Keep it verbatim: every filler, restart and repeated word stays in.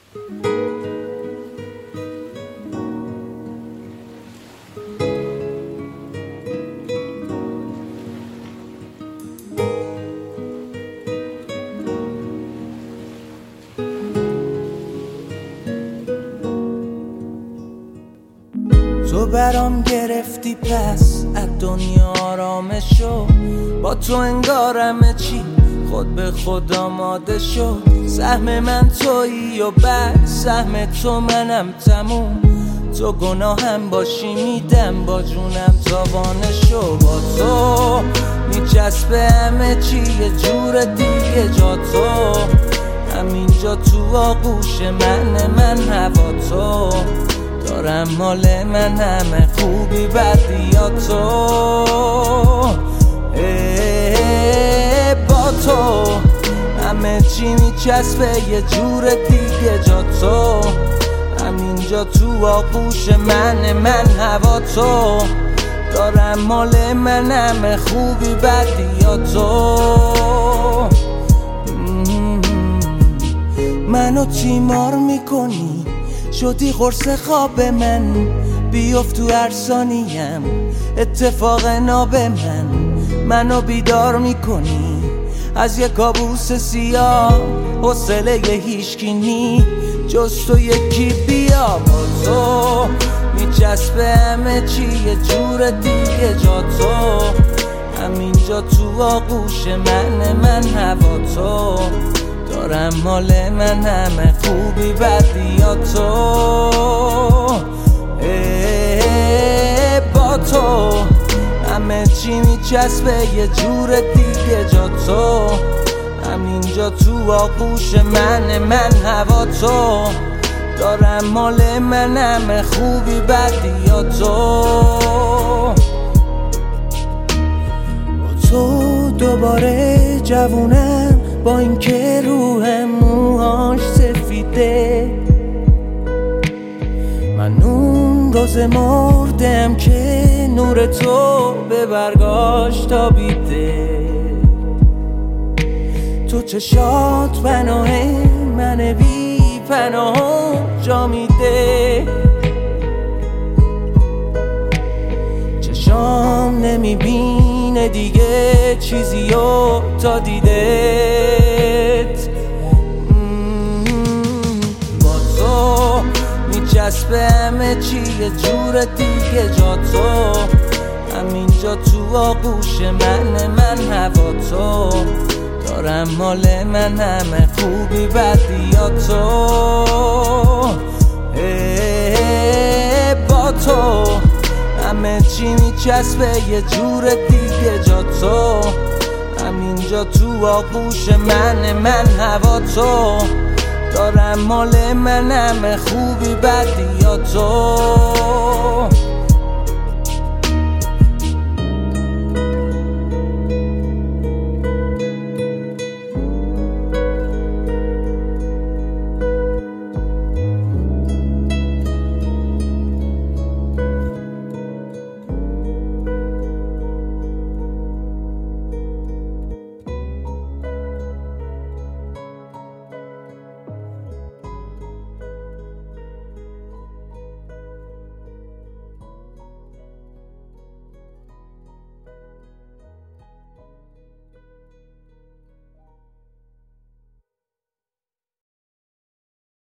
تو برام گرفتی پس از دنیا آرامشو، با تو انگار همه چی خود به خود آماده شد. سهم من تویی و بعد سهم تو منم تموم. تو گناهم باشی میدم با جونم تاوانشو. با تو میچسبه همه چی یه جور دیگه، جا تو همینجا تو آغوش من، من هوا تو دارم مال من، همه خوبی بدی یا تو. با تو همه چی میچسبه یه جور دیگه، جا تو همینجا تو آغوش من، من هوا تو دارم مال من، همه خوبی بدی یا تو. منو تیمار میکنی، شدی قرص خواب من، بیفت تو هر ثانیم اتفاق ناب من. منو بیدار میکنی از یک کابوس سیاه، حوصله هیچکی نی جز تو یکی بیا. با تو میچسبه همه چی یه جور دیگه، جا تو همینجا تو آغوش من، من هوا تو دارم مال من، همه خوبی بدی یا تو. با تو همه چی میچسبه یه جور دیگه، جا تو همینجا تو آغوش من، من هوا تو دارم مال من، همه خوبی بدی یا تو. با تو دوباره جوونم، با اینکه روحم موهاش سفیده. من اون روز مردم که نور تو به برگاش تابیده. تو چشات پناه من بی پناه جا میده. چشام نمیبینه دیگه چیزیو تا دیدت. با تو میچسبه همه چی یه جور دیگه، جا تو همینجا تو آغوش من، من هوا تو دارم مال من، همه خوبی بدی یا تو. با تو همه چی میچسبه یه جور دیگه، جا تو همینجا تو آغوش من، من هوا تو دارم مال من، همه خوبی بدی یا تو.